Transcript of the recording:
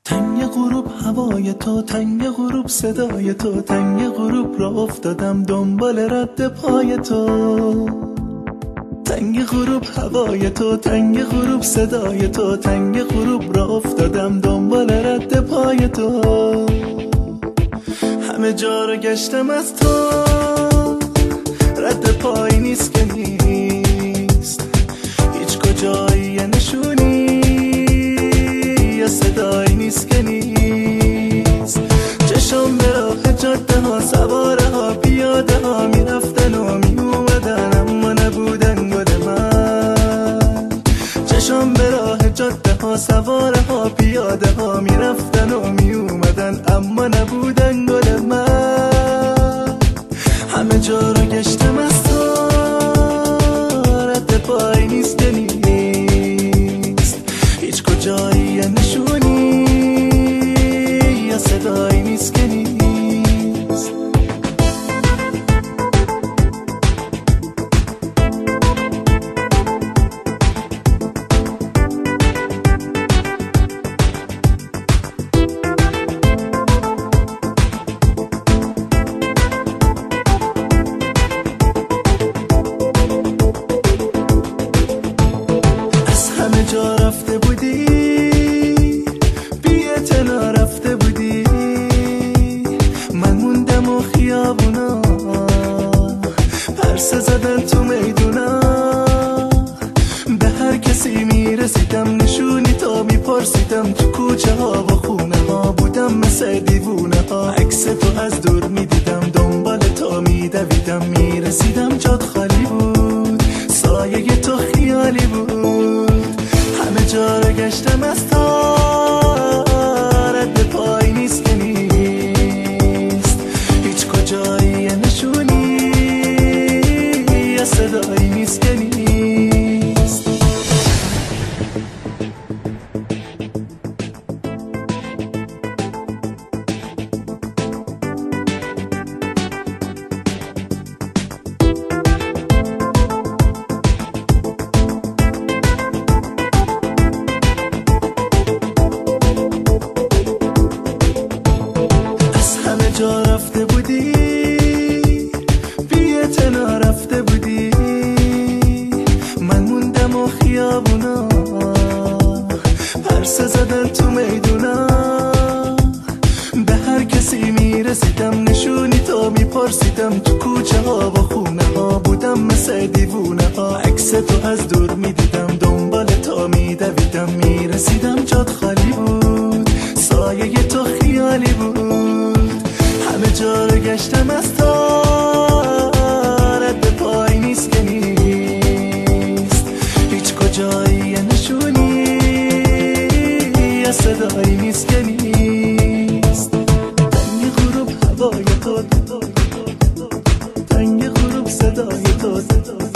تنگ غروب هوای تو، تنگ غروب صدای تو، تنگ غروب را افتادم دنبال رد پای تو. تنگ غروب هوای تو، تنگ غروب صدای تو، تنگ غروب را افتادم دنبال رد پای تو. همه جا رو گشتم از تو، رد پای نیست که نیست، هیچ کجایی یه نشونی یا صدایی نیست که نیست. چشم به راه جاده ها، سواره ها، پیاده ها میرفتن و میومدن اما نبودن گل من. چشم به راه جاده ها، سواره ها، پیاده ها میرفتن و میومدن اما نبودن گل من. همه جا رو گشتم از تو، رد پای نیست که نیست، هیچ کجایی یه نشونی یا صدایی نیست که نیست. همه جا رفته بودی، بی اعتنا رفته بودی، من موندم و خیابونا پرسه زدن تو میدونا. به هر کسی میرسیدم نشونی تو میپرسیدم، تو کوچه ها و خونه ها بودم مثل دیوونه ها. عکس تو از دور میدیدم، دنبال تو میدویدم، میرسیدم جات خالی بود، سایه تو خیالی بود. همه جا رو گشتم از تو، رد پای نیست که نیست، هیچ کجایی یه نشونی یا صدایی نیست که نیست. جا رفته بودی، بی اعتنا رفته بودی، من موندم و خیابونا پرسه زدن تو میدونا. به هر کسی میرسیدم نشونی تو میپرسیدم، تو کوچه ها و خونه ها بودم مثل دیوونه ها. عکس تو از دور میدیدم، دنبال تو میدویدم، میرسیدم جات خالی بود، سایه تو خیالی بود. همه جا رو گشتم از تو، رد پای نیست که نیست، هیچ کجایی یه نشونی یا صدایی نیست که نیست. تنگ غروب هوای تو، تنگ غروب صدای تو،